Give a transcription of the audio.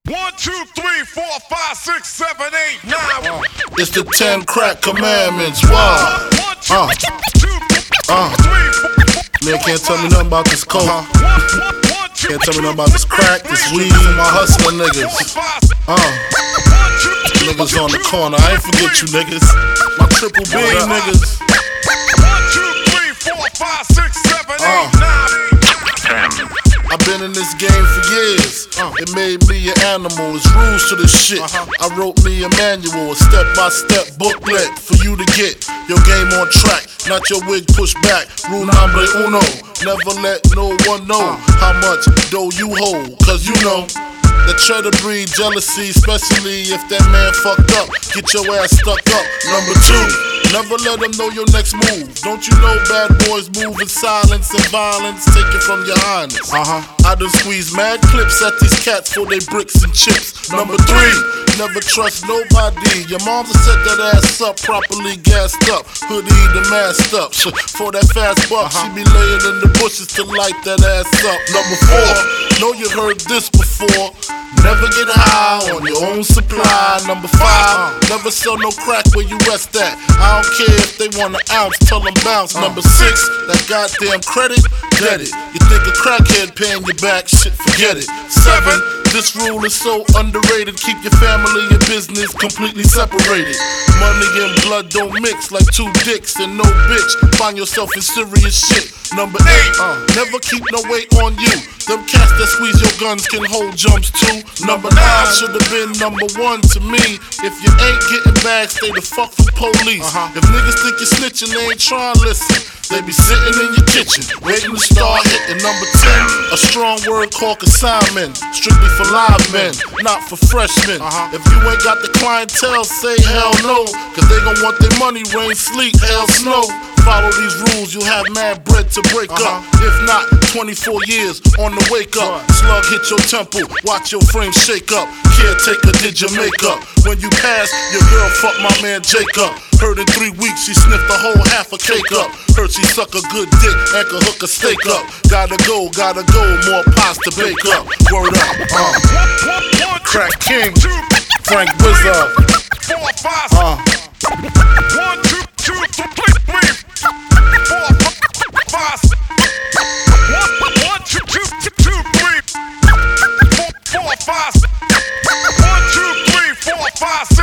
1, 2, 3, 4, 5, 6, 7, 8, 9. It's the 10 crack commandments. Wow. 1, 2, 3, 4, Man can't tell me nothing about this coke. 1, 2, Can't tell me nothing about this crack, this weed, and my hustling niggas. Niggas on the corner, I ain't forget you niggas. My triple B niggas. 1, 2, 3, 4, 5, 6, 7, 8, 9. I've been in this game for years. It made me an animal. There's rules to this shit. I wrote me a manual, a step-by-step booklet for you to get your game on track, not your wig pushed back. Rule number uno: never let no one know how much dough you hold, cause you know that try to breed jealousy, especially if that man fucked up. Get your ass stuck up. Number 2, never let them know your next move. Don't you know bad boys move in silence and violence? Take it from your highness. I done squeeze mad clips at these cats for they bricks and chips. Number 3, never trust nobody. Your mom's set that ass up, properly gassed up, hoodie the masked up. For that fast buck, she be laying in the bushes to light that ass up. Number 4, know you heard this before. Never get high on your own supply. Number 5, never sell no crack where you rest at. I don't care if they want an ounce, tell them bounce. Number 6, that goddamn credit, get it. You think a crackhead paying you back, shit, forget it. 7, this rule is so underrated. Keep your family and business completely separated. Money and blood don't mix like 2 dicks and no bitch. Find yourself in serious shit. Number 8, never keep no weight on you. Them cats that squeeze your guns can hold jumps too. Number 9 should have been number 1 to me. If you ain't getting back, stay the fuck from police. If niggas think you're snitching, they ain't trying to listen. They be sitting in your kitchen, waiting to start hitting. Number 10, a strong word called consignment, strictly for live men, not for freshmen. If you ain't got the clientele, say hell no, cause they gon' want their money, rain, sleet, hell, snow. Follow these rules, you'll have mad bread to break up. If not, 24 years on the wake up. Slug hit your temple, watch your frame shake up. Caretaker did your makeup. When you pass, your girl fucked my man Jacob. Heard in 3 weeks she sniffed the whole half a cake up. Heard she suck a good dick and could hook a steak up. Gotta go, more pies to bake up. Word up, Crack King, Frank Wizard. 4, 5, 1, 2, 2, 3, 4, 5. 1, 2, 2, 2, 3, 4, 5. 1, 2, 3, 4, 5.